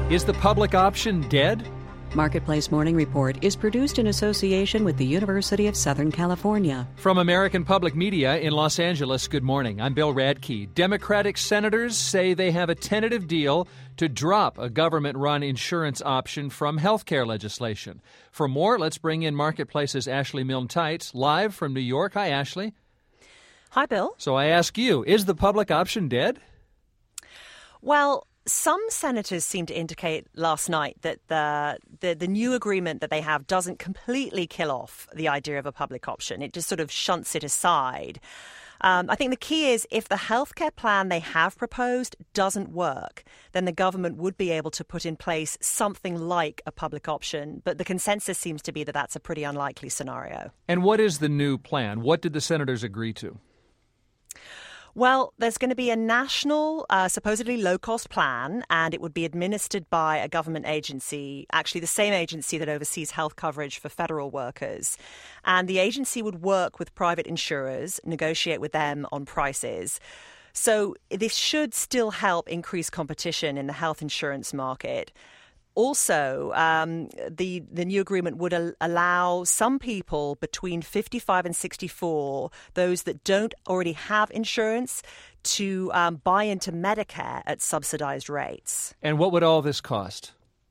Is the public option dead? Marketplace Morning Report is produced in association with the University of Southern California. From American Public Media in Los Angeles, good morning. I'm Bill Radke. Democratic senators say they have a tentative deal to drop a government-run insurance option from health care legislation. For more, let's bring in Marketplace's Ashley Milne-Tite, live from New York. Hi, Ashley. Hi, Bill. So I ask you, is the public option dead? Well, some senators seem to indicate last night that the new agreement that they have doesn't completely kill off the idea of a public option. It just sort of shunts it aside. I think the key is if the healthcare plan they have proposed doesn't work, then the government would be able to put in place something like a public option. But the consensus seems to be that that's a pretty unlikely scenario. And what is the new plan? What did the senators agree to? Well, there's going to be a national, supposedly low-cost plan, and it would be administered by a government agency, actually the same agency that oversees health coverage for federal workers. And the agency would work with private insurers, negotiate with them on prices. So this should still help increase competition in the health insurance market. Also, the new agreement would allow some people between 55 and 64, those that don't already have insurance, to buy into Medicare at subsidized rates. And what would all this cost?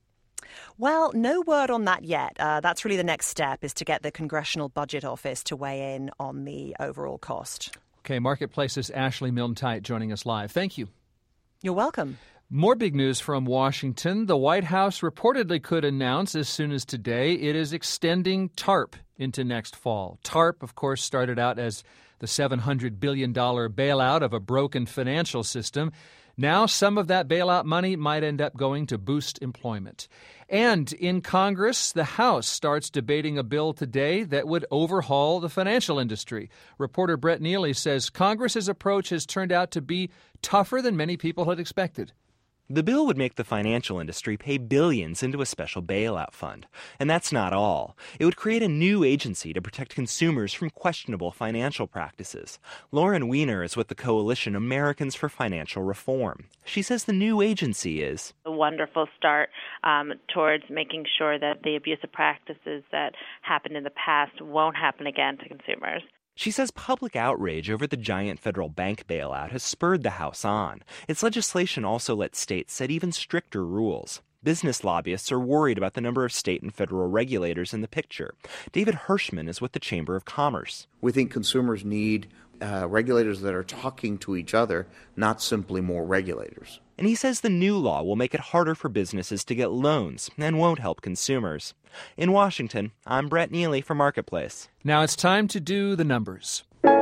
Well, no word on that yet. That's really the next step, is to get the Congressional Budget Office to weigh in on the overall cost. Okay, Marketplace's Ashley Milne-Tite joining us live. Thank you. You're welcome. More big news from Washington. The White House reportedly could announce as soon as today it is extending TARP into next fall. TARP, of course, started out as the $700 billion bailout of a broken financial system. Now some of that bailout money might end up going to boost employment. And in Congress, the House starts debating a bill today that would overhaul the financial industry. Reporter Brett Neely says Congress's approach has turned out to be tougher than many people had expected. The bill would make the financial industry pay billions into a special bailout fund. And that's not all. It would create a new agency to protect consumers from questionable financial practices. Lauren Weiner is with the coalition Americans for Financial Reform. She says the new agency is a wonderful start towards making sure that the abusive practices that happened in the past won't happen again to consumers. She says public outrage over the giant federal bank bailout has spurred the House on. Its legislation also lets states set even stricter rules. Business lobbyists are worried about the number of state and federal regulators in the picture. David Hirschman is with the Chamber of Commerce. We think consumers need regulators that are talking to each other, not simply more regulators. And he says the new law will make it harder for businesses to get loans and won't help consumers. In Washington, I'm Brett Neely for Marketplace. Now it's time to do the numbers.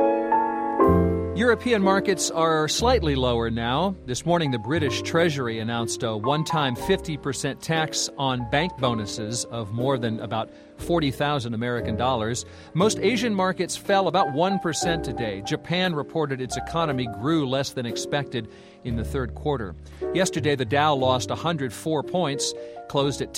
European markets are slightly lower now. This morning, the British Treasury announced a one-time 50% tax on bank bonuses of more than about 40,000 American dollars. Most Asian markets fell about 1% today. Japan reported its economy grew less than expected in the third quarter. Yesterday, the Dow lost 104 points, closed at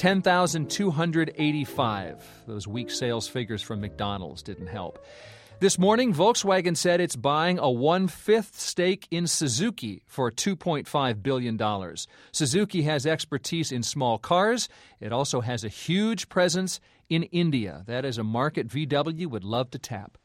10,285. Those weak sales figures from McDonald's didn't help. This morning, Volkswagen said it's buying a 1/5 stake in Suzuki for $2.5 billion. Suzuki has expertise in small cars. It also has a huge presence in India. That is a market VW would love to tap.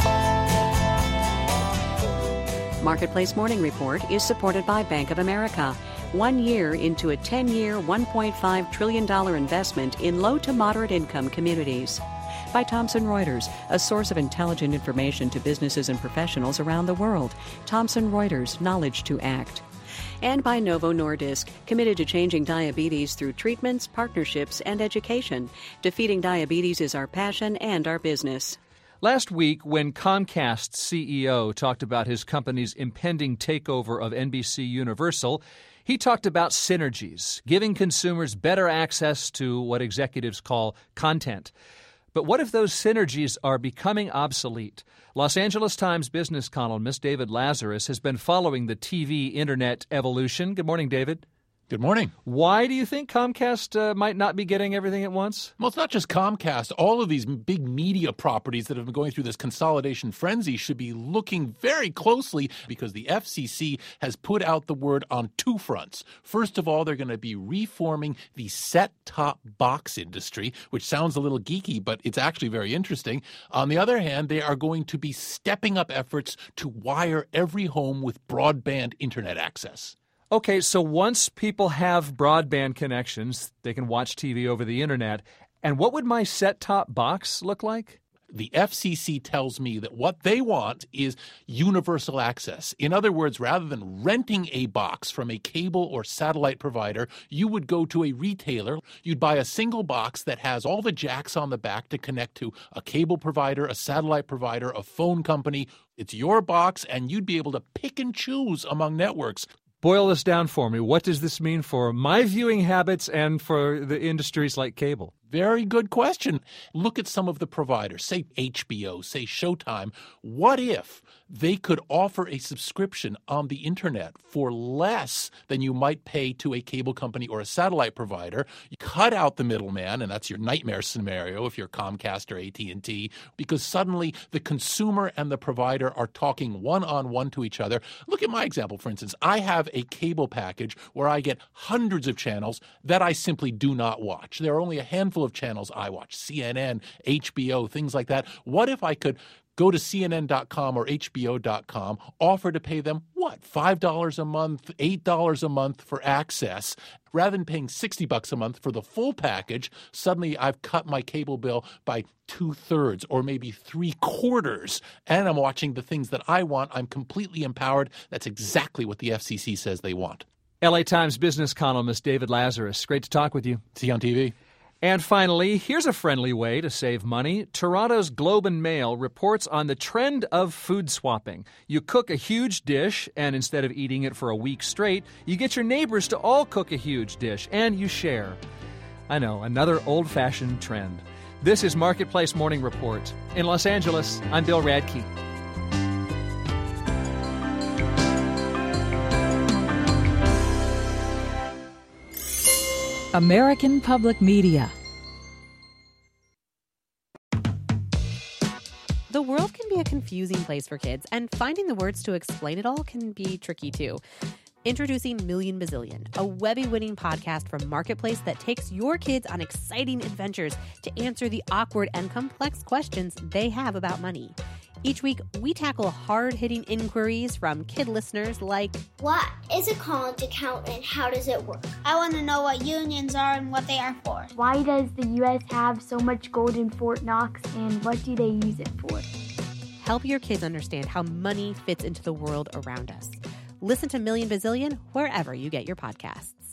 Marketplace Morning Report is supported by Bank of America. 1 year into a 10-year, $1.5 trillion investment in low to moderate income communities. By Thomson Reuters, a source of intelligent information to businesses and professionals around the world. Thomson Reuters, knowledge to act. And by Novo Nordisk, committed to changing diabetes through treatments, partnerships, and education. Defeating diabetes is our passion and our business. Last week, when Comcast's CEO talked about his company's impending takeover of NBC Universal, he talked about synergies, giving consumers better access to what executives call content. But what if those synergies are becoming obsolete? Los Angeles Times business columnist David Lazarus has been following the TV internet evolution. Good morning, David. Good morning. Why do you think Comcast might not be getting everything at once? Well, it's not just Comcast. All of these big media properties that have been going through this consolidation frenzy should be looking very closely because the FCC has put out the word on two fronts. First of all, they're going to be reforming the set-top box industry, which sounds a little geeky, but it's actually very interesting. On the other hand, they are going to be stepping up efforts to wire every home with broadband internet access. Okay, so once people have broadband connections, they can watch TV over the internet. And what would my set-top box look like? The FCC tells me that what they want is universal access. In other words, rather than renting a box from a cable or satellite provider, you would go to a retailer. You'd buy a single box that has all the jacks on the back to connect to a cable provider, a satellite provider, a phone company. It's your box, and you'd be able to pick and choose among networks. Boil this down for me. What does this mean for my viewing habits and for the industries like cable? Very good question. Look at some of the providers, say HBO, say Showtime. What if they could offer a subscription on the internet for less than you might pay to a cable company or a satellite provider? You cut out the middleman, and that's your nightmare scenario if you're Comcast or AT&T, because suddenly the consumer and the provider are talking one-on-one to each other. Look at my example, for instance. I have a cable package where I get hundreds of channels that I simply do not watch. There are only a handful of channels I watch, CNN, HBO, things like that. What if I could go to CNN.com or HBO.com, offer to pay them, $5 a month, $8 a month for access? Rather than paying $60 a month for the full package, suddenly I've cut my cable bill by 2/3 or maybe 3/4, and I'm watching the things that I want. I'm completely empowered. That's exactly what the FCC says they want. LA Times business columnist David Lazarus, great to talk with you. See you on TV. And finally, here's a friendly way to save money. Toronto's Globe and Mail reports on the trend of food swapping. You cook a huge dish, and instead of eating it for a week straight, you get your neighbors to all cook a huge dish, and you share. I know, another old-fashioned trend. This is Marketplace Morning Report. In Los Angeles, I'm Bill Radke. American Public Media. The world can be a confusing place for kids, and finding the words to explain it all can be tricky too. Introducing Million Bazillion, a Webby-winning podcast from Marketplace that takes your kids on exciting adventures to answer the awkward and complex questions they have about money. Each week, we tackle hard-hitting inquiries from kid listeners like, what is a college account and how does it work? I want to know what unions are and what they are for. Why does the U.S. have so much gold in Fort Knox and what do they use it for? Help your kids understand how money fits into the world around us. Listen to Million Bazillion wherever you get your podcasts.